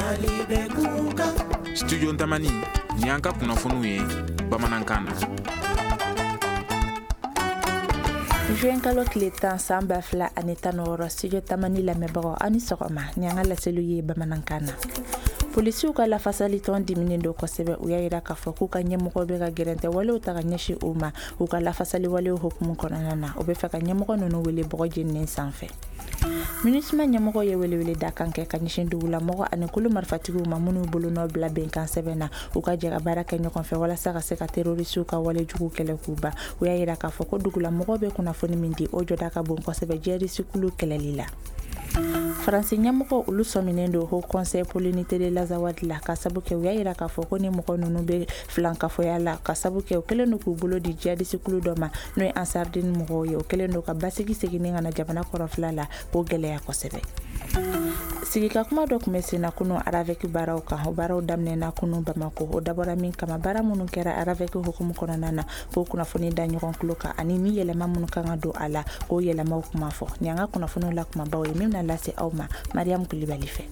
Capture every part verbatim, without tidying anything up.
Studio Ntamani ni an ka kunnafoniw ye bamanankan na. Juin kalo tile tan san ba fila ani tan wɔɔrɔ Studio Tamani lamɛnbagaw ani sɔgɔma ni an ka laseliw ye bamanankan na. Polisiw ka lafasali tɔn diminen do kosɛbɛ u y'a yira k'a fɔ k'u ka ɲɛmɔgɔ bɛ ka gɛrɛntɛ walew ta ka ɲɛsin u ma u ka lafasali walew hukumu kɔnɔna na u bɛ fɛ ka ɲɛmɔgɔ ninnu wele bɔgɔ jeninen sanfɛ. Minisma ɲɛmɔgɔ ye welewele da kan kɛ ka ɲɛsin dugulamɔgɔ ani kulu marifatigiw ma minnu bolo nɔ bila bɛnkan sɛbɛn na u ka jɛ ka baara kɛ ɲɔgɔn fɛ walasa ka se ka terorisiw ka wale jugu kɛlɛ k'u ban. U y'a yira k'a fɔ ko dugulamɔgɔ bɛ kunnafoni min di o jɔda ka bon kosɛbɛ jihadisikulu kɛlɛli la. Faransi ɲɛmɔgɔ olu sɔminen do Haut Conseil pour l'unité de l'Azawad la ka sabu kɛ u y'a yira k'a fɔ ko ni mɔgɔ ninnu bɛ filankafoya la ka sabu kɛ u kɛlen do k'u bolo di jihadisikulu dɔ ma n'o ye Ansardine mɔgɔw ye u kɛlen do ka basigi seginin ka na jamana kɔrɔfila la k'o gɛlɛya kosɛbɛ. Sigika kuma dɔ tun bɛ senna kunun Aravec baaraw kan o baaraw daminɛna kunun Bamako o dabɔra min kama baara minnu kɛra Aravec hukumu kɔnɔna na k'o kunnafoni da ɲɔgɔn tulo kan ani ni yɛlɛma minnu kan ka don a la k'o yɛlɛmaw kuma fɔ ni an ka kunnafoniw la kumabaw ye min bɛna lase aw ma Mariam Kulibali fɛ.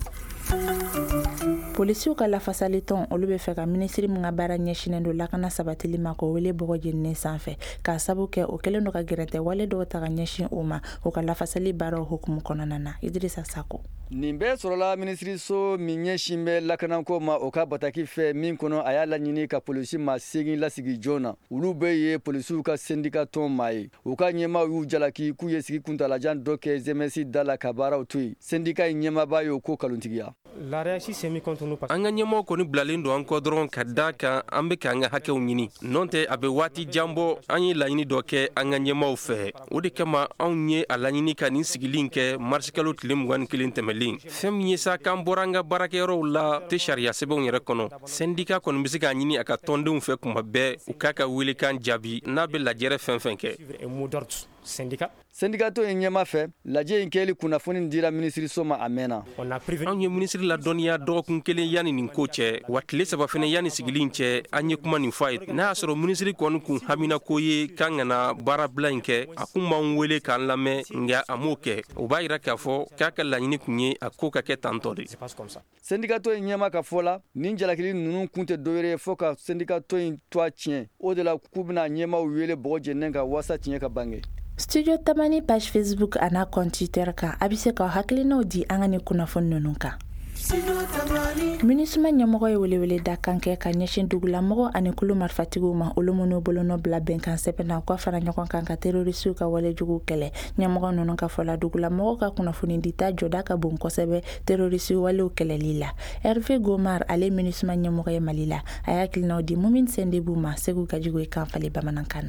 Polisiw ka lafasali tɔn olu bɛ fɛ ka minisiri min ka baara ɲɛsinnen do lakana sabatili ma k'o wele bɔgɔ jeninen sanfɛ k'a sabu kɛ o kɛlen do ka gɛrɛntɛ wale dɔw ta ka ɲɛsin u ma o ka lafasali baaraw hukumu kɔnɔna na. Idrissa Sako. Nin bɛɛ sɔrɔla minisiriso min ɲɛsin bɛ lakanako ma o ka bataki fɛ min kɔnɔ a y'a laɲini ka polisi ma segin lasigi joona olu bɛɛ ye polisiw ka sendika tɔn maa ye u ka ɲɛmaw y'u jalaki k'u ye sigi kuntalajan dɔ kɛ zɛmɛsi da la ka baaraw to yen sendika in ɲɛmaba y'o ko kalontigiya. An ka ɲɛmɔgɔ kɔni bilalen do an kɔ dɔrɔn ka da kan an bɛ k'an ka hakɛw ɲini nɔn tɛ a bɛ waati jan bɔ an ye laɲini dɔ kɛ an ka ɲɛmɔgɔw fɛ o de kama anw ye a laɲini ka nin sigili kɛ marsikalo tile mugan ni kelen tɛmɛlen fɛn min ye sa k'an bɔra an ka baarakɛyɔrɔw la tɛ sariya sɛbɛnw yɛrɛ kɔnɔ sendika kɔni bɛ se k'a ɲini a ka tɔndenw fɛ kuma bɛɛ u k'a ka welekan jaabi n'a bɛ lajɛrɛ fɛn fɛn kɛ. Sendikato in ɲɛma fɛ lajɛ in kɛli kunnafoni dira minisiriso ma a mɛnna. An ye minisiri la dɔnniya dɔgɔkun kelen yanni nin ko cɛ wa tile saba fɛnɛ yanni sigili cɛ an ye kuma nin fɔ a ye n'a y'a sɔrɔ minisiri kɔni kun hamina ko ye k'an kana baara bila in kɛ a kun b'an wele k'an lamɛn nka a m'o kɛ o b'a yira k'a fɔ k'a ka laɲini kun ye a ko ka kɛ tantɔ de. Sendikato in ɲɛma ka fɔ la nin jalakili ninnu kun tɛ dɔwɛrɛ ye fɔ ka sendikato in to a tiɲɛ o de la k'u bɛna ɲɛmaw wele bɔgɔ jeninen kan waasa tiɲɛ ka bange. Studio Tamani page Facebook a n'a compte Twitter kan a bɛ se k'aw hakilinaw di an ka nin kunnafoni ninnu kan. Minisma ɲɛmɔgɔ ye welewele da kan kɛ ka ɲɛsin dugulamɔgɔ ani kulu marifatigiw ma olu minnu bolo nɔ bila bɛnkan sɛbɛn na u ka fara ɲɔgɔn kan ka terorisiw ka walejugu kɛlɛ ɲɛmɔgɔ ninnu ka fɔ la dugulamɔgɔ ka kunnafoni dita jɔda ka bon kosɛbɛ terorisiw walew kɛlɛli la. Hervé Gomar ale minisma ɲɛmɔgɔ ye Mali la a y'a hakilinaw di Mumine Sendebu ma Segu Gajigo ye kan fali bamanankan na.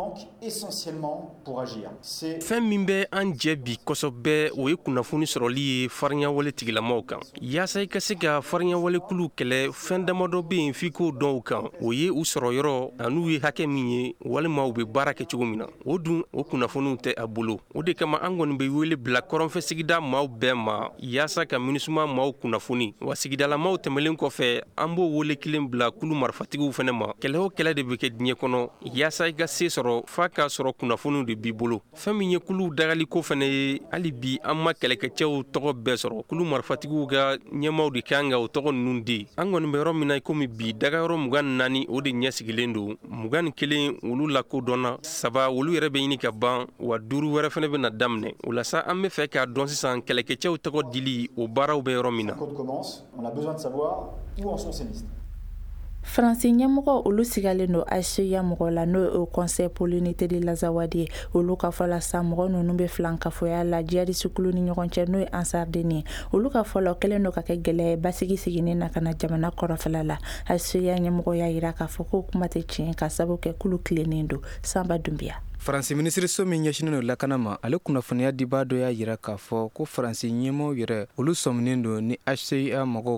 Fɛn min bɛ an jɛ bi kosɛbɛ o ye kunnafoni sɔrɔli ye farinya wale tigilamɔgɔw kan yaasa I ka se ka farinya wale kulu kɛlɛ fɛn damadɔ bɛ yen f'i k'o dɔn u kan o ye u sɔrɔ yɔrɔ an'u ye hakɛ min ye walima u bɛ baara kɛ cogo min na o dun o kunnafoniw tɛ a bolo o de kama an kɔni bɛ wele bila kɔrɔnfɛ sigida maaw bɛɛ ma yaasa ka minisuma maaw kunnafoni wa sigidalamaw tɛmɛlen kɔfɛ an b'o wele kelen bila kulu marifatigiw fɛnɛ ma kɛlɛ o kɛlɛ de bɛ kɛ diɲɛ kɔnɔ yaasa I ka se sɔrɔ f'a k'a sɔrɔ kunnafoniw de b'i bolo fɛn min ye kulu dagaliko fɛnɛ ye hali bi an ma kɛlɛkɛcɛw tɔgɔ bɛɛ sɔrɔ kulu marifatigiw ka ɲɛmaw de kan ka o tɔgɔ ninnu di an kɔni bɛ yɔrɔ min na komi bi dagayɔrɔ mugan ni naani o de ɲɛ sigilen don mugan ni kelen olu lakodɔnna saba olu yɛrɛ bɛ ɲini ka ban wa duuru wɛrɛ fɛnɛ bɛna daminɛ o la sa an bɛ fɛ k'a dɔn sisan kɛlɛkɛcɛw tɔgɔ dili o baaraw bɛ yɔrɔ min na. Faransi ɲɛmɔgɔ olu sigalen do Aseya mɔgɔ la n'o ye Haut Conseil pour l'unité de l'Azawad ye olu ka fɔ la sa mɔgɔ ninnu bɛ filankafoya la jihadisikulu ni ɲɔgɔn cɛ n'o ye Ansardine ye olu ka fɔ la o kɛlen do ka kɛ gɛlɛya ye basigi siginin na ka na jamana kɔrɔfɛla la Aseya ɲɛmɔgɔ y'a yira k'a fɔ ko kuma tɛ tiɲɛ ka sabu kɛ kulu tilennen do Samba Dumbiya. Faransi minisiriso min ɲɛsinnen do lakana ma ale kunnafoniya dibaa dɔ y'a yira k'a fɔ ko Faransi ɲɛmɔgɔw yɛrɛ olu sɔminen do ni H C I A mɔgɔw ka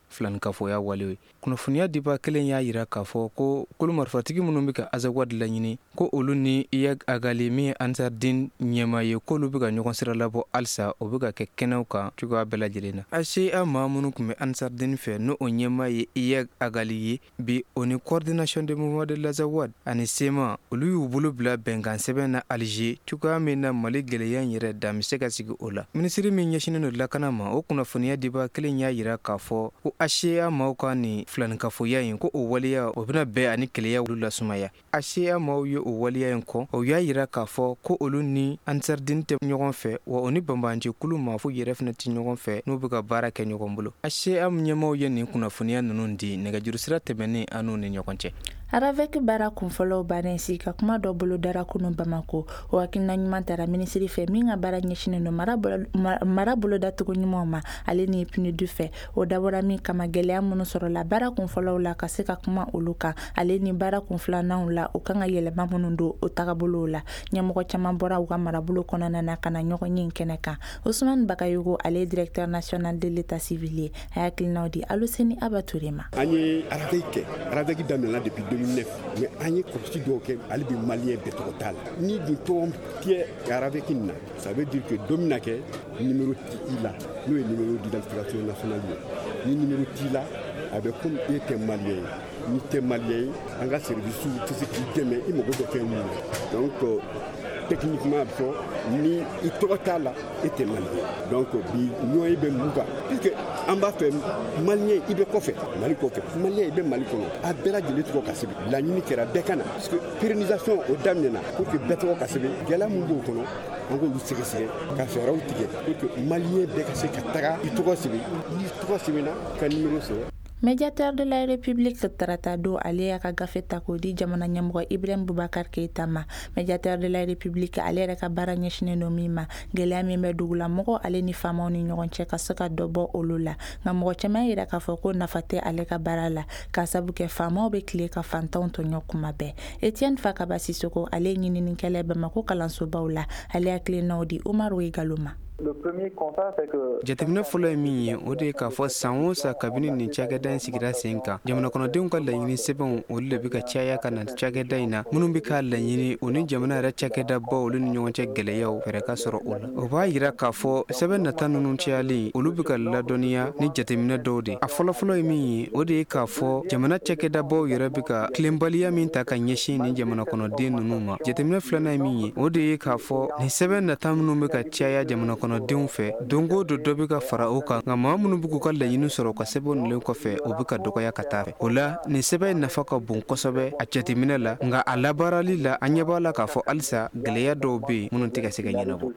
filanikafoya walewe. Kunnafoniya diba kelen y'a yira k'a fɔ ko kulu marifatigi minnu bɛ ka Azawad laɲini ko olu ni Iyag Agali min ye Ansardine ɲɛmaa ye k'olu bɛ ka ɲɔgɔn sira labɔ halisa o bɛ ka kɛ kɛnɛw kan cogoya bɛɛ lajɛlen na. A C A maa minnu tun bɛ Ansardine fɛ n'o ɲɛmaa ye Iyag Agali ye bi o ni coordination de mouvement de l'Azawad ani SEMA olu y'u bolo bila bɛnkan sɛbɛn na Alger cogoya min na Mali gɛlɛya in yɛrɛ dan bɛ se ka sigi o la. Minisiri min ɲɛsinnen don lakana ma o kunnafoniya diba kelen y'a yira k'a fɔ ko A C A maaw ka ni filanikafoya in ko o waleya o bɛna bɛn ani kɛlɛya olu lasumaya. A C A maaw ye o waleya in kɔ o y'a yira k'a fɔ ko olu ni Ansardine tɛ ɲɔgɔn fɛ wa o ni banbanci kulu maa fo yɛrɛ fana tɛ ɲɔgɔn fɛ n'u bɛ ka baara kɛ ɲɔgɔn bolo. A C A ɲɛmaaw ye nin kunnafoniya ninnu di nɛgɛjuru sira tɛmɛnen an n'u ni ɲɔgɔn cɛ. Aravek baara kunfɔlɔw bannen si ka kuma dɔ bolo dara kunu Bamako o hakilina ɲuman tara minisiri fɛ min ka baara ɲɛsinnen don mara bolo datugu ɲumanw ma ale ni P N U D fɛ o dabɔra min kama gɛlɛya minnu sɔrɔla baara kunfɔlɔw la ka se ka kuma olu kan ale ni baara kunfilananw la o kan ka yɛlɛma minnu don o tagabolow la ɲɛmɔgɔ caman bɔra u ka marabolo kɔnɔna na ka na ɲɔgɔn ye kɛnɛ kan Ousmane Bakayogo ale directeur national de l'état civil ye a hakilinaw di Aluseni Abature ma. An ye Aravek kɛ Aravek daminɛna depuis deux mille neuf mais an ye kɔlɔsi dɔw kɛ hali bi maliyɛn bɛɛ tɔgɔ t'a la ni dun tɔgɔ tɛ Aravek in na ça veut dire que don mina kɛ numéro t'i la n'o ye numéro d'identification nationale ye ni numéro t'i la a bɛ comme e tɛ maliyɛn ye ni tɛ maliyɛn ye an ka service tɛ se k'i dɛmɛ i mago bɛ fɛn min na donc techniquement fɔ ni i tɔgɔ t'a la e tɛ maliyɛn donc bi ɲɔgɔn bɛ mun kan puisque an b'a fɛ maliyɛn i bɛ kɔfɛ Mali kɔfɛ maliyɛn i bɛ Mali kɔnɔ a bɛɛ lajɛlen tɔgɔ ka sɛbɛn laɲini kɛra bɛɛ ka na parce que pérennisation o daminɛna pour que bɛɛ tɔgɔ ka sɛbɛn gɛlɛya min b'o kɔnɔ an k'olu sɛgɛsɛgɛ ka fɛɛrɛw tigɛ pour que maliyɛn bɛɛ ka se ka taga i tɔgɔ sɛbɛn n'i tɔgɔ sɛbɛnna ka numéro sɔrɔ. Médiateur de la République tarata do ale y'a ka gafe ta k'o di jamana ɲɛmɔgɔ Ibrahim Boubacar Keita ma. Médiateur de la République ale yɛrɛ ka baara ɲɛsinnen don min ma gɛlɛya min bɛ dugulamɔgɔ ale ni faamaw ni ɲɔgɔn cɛ ka se ka dɔ bɔ olu la nka mɔgɔ caman yɛrɛ k'a fɔ ko nafa tɛ ale ka baara la k'a sabu kɛ faamaw bɛ tile ka fantanw tɔɲɔ kuma bɛɛ. Etienne Fakaba Sisoko ale ɲininikɛla Bamako kalansobaw la ale hakilinaw di Umaru Galoma. Le premier constat c'est que jateminɛ fɔlɔ ye min ye o de ye k'a fɔ san o san kabini nin cakɛda in sigira sen kan jamana kɔnɔdenw ka laɲini sɛbɛnw olu de bɛ ka caya ka na cakɛda in na minnu bɛ k'a laɲini o ni jamana yɛrɛ cakɛdabaw olu ni ɲɔgɔn cɛ gɛlɛyaw fɛrɛ ka sɔrɔ o la o b'a yira k'a fɔ sɛbɛn nata ninnu cayalen olu bɛ ka ladɔnniya ni jateminɛ dɔw de a fɔlɔfɔlɔ ye min ye o de ye k'a fɔ jamana cakɛdabaw yɛrɛ bɛ ka tilenbaliya min ta ka ɲɛsin ni jamana kɔnɔden ninnu ma jateminɛ filanan ye min ye o de ye k'a fɔ nin sɛbɛn nata minnu bɛ ka caya jamana kɔnɔ denw fɛ dongo do dɔ bɛ ka fara o kan nka maa minnu bɛ k'u ka laɲini sɔrɔ ka sɛbɛn nilen kɔfɛ o bɛ ka dɔgɔya ka taa fɛ o la nin sɛbɛn nafa ka bon kosɛbɛ a jateminɛ la nka a labaarali la an ɲɛ b'a la k'a fɔ halisa gɛlɛya dɔw bɛ yen minnu tɛ ka se ka ɲɛnabɔ.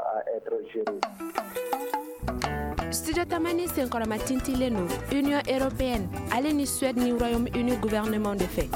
Studio Tamani senkɔrɔma tintilen don Union Européenne ale ni Suède ni Royaume-Uni gouvernement de fait.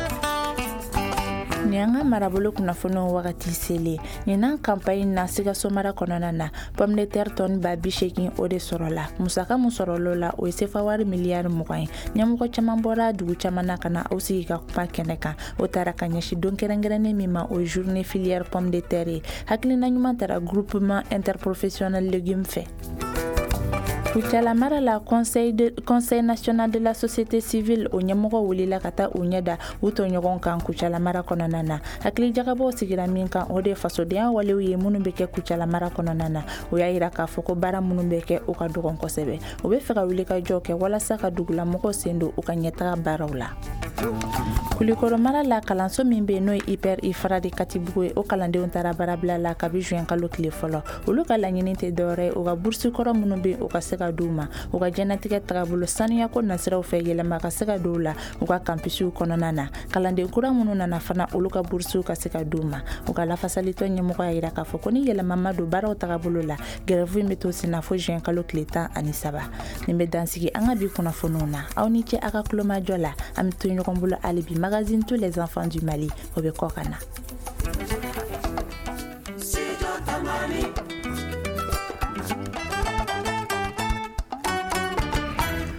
Ni an ka marabolo kunnafoniw wagati sele ni n'an campagne na Sikaso mara kɔnɔna na pomme de terre tonne ba bi seegin o de sɔrɔla musaka mun sɔrɔl'o la o ye sefa wari miliyari mugan ye ɲɛmɔgɔ caman bɔra dugu caman na ka na o sigi ka kuma kɛnɛ kan o taara ka ɲɛsin don kɛrɛnkɛrɛnnen min ma o journée filière pomme de terre ye hakilina ɲuman taara groupement interprofessionnel légumes fɛ. Kucala mara la conseil, de, conseil national de la société civile o ɲɛmɔgɔ wulila ka taa u ɲɛda u tɔɲɔgɔn kan Kucala mara kɔnɔna na hakili jagabɔ sigira min kan o de fasodenya walew ye minnu bɛ kɛ Kucala mara kɔnɔna na o y'a yira k'a fɔ ko baara minnu bɛ kɛ u ka dɔgɔn kosɛbɛ o bɛ fɛ ka wuli ka jɔ kɛ walasa ka dugulamɔgɔw sen don u ka ɲɛtaga baaraw la. Kulikoro mara la kalanso min bɛ n'o ye I P R I Fara de Katibugu ye o kalandenw taara baarabila la kabi juin kalo tile fɔlɔ olu ka laɲini tɛ dɔwɛrɛ ye u ka bursi kɔrɔ minnu bɛ u ka se ka d'u ma u ka jɛnatigɛ tagabolo sanuya ko nasiraw fɛ yɛlɛma ka se ka d'u la u ka campusw kɔnɔna na kalanden kura minnu nana fana olu ka bursiw ka se ka d'u ma u ka lafasalitɔ ɲɛmɔgɔ y'a yira k'a fɔ ko ni yɛlɛma ma don baaraw tagabolo la grève in bɛ to sen na fo juin kalo tile tan ani saba nin bɛ dansigi an ka bi kunnafoniw na aw ni ce a ka kulomajɔ la an bɛ to ɲɔgɔn bolo hali bi magazine tous les enfants du Mali o bɛ kɔ ka na.